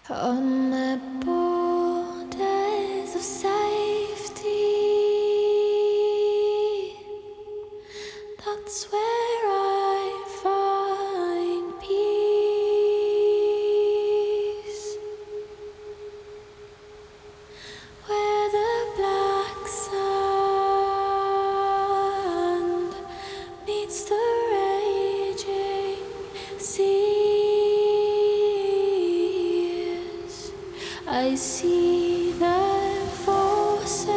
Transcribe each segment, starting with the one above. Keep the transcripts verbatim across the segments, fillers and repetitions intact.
On the borders of safety, that's where I find peace. Where the black sand meets the raging sea, I see their forces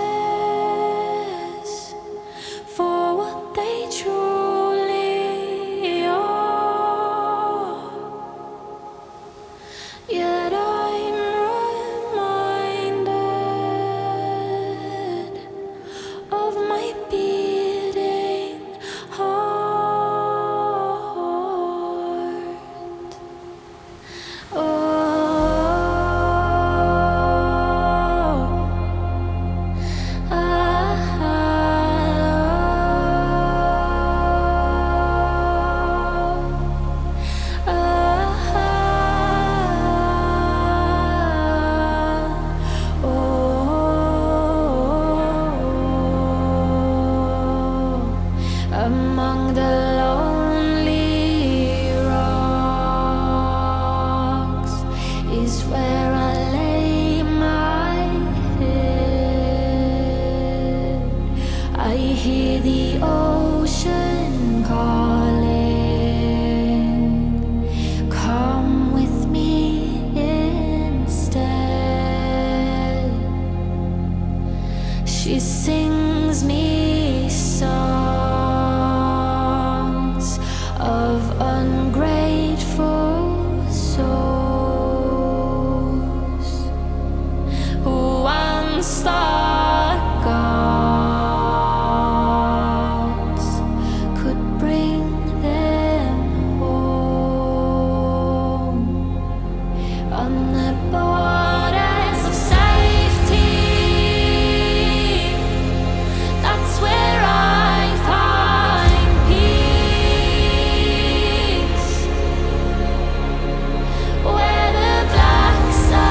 for what they truly are. Yet I'm reminded of my beating heart. Oh, among the lonely rocks is where I lay my head. I hear the ocean calling, come with me instead. She sings me songs of ungrateful souls who once thought gods could bring them home. On the borders of safety, that's where I find peace. Where the black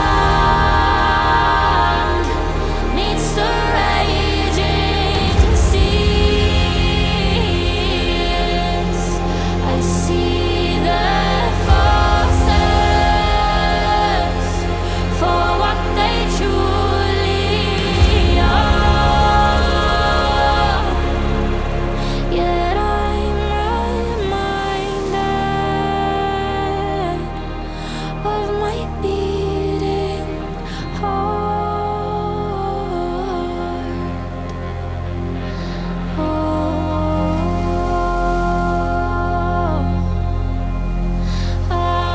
sand meets the raging seas, I see the forces for what they truly are. Yet I'm reminded of my beating heart. Oh, ah,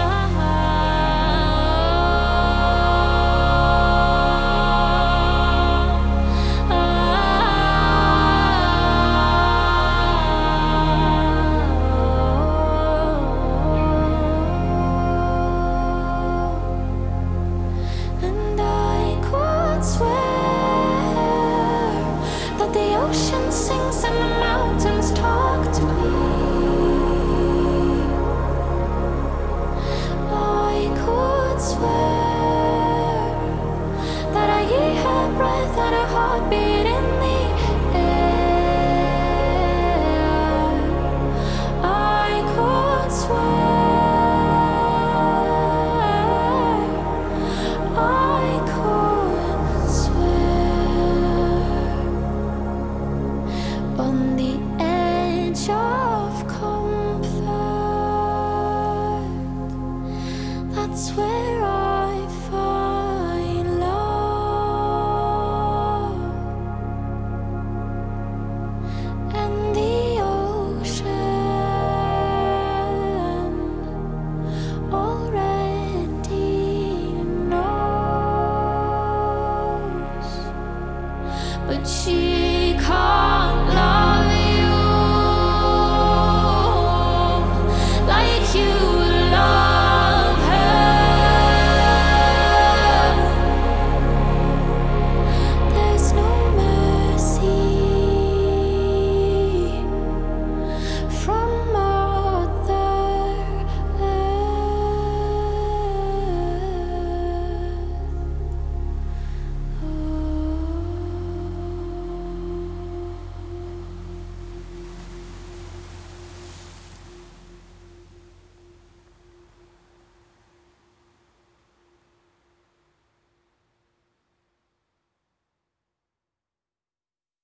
and I could swear that the ocean sings and the mountains talk to me. I could swear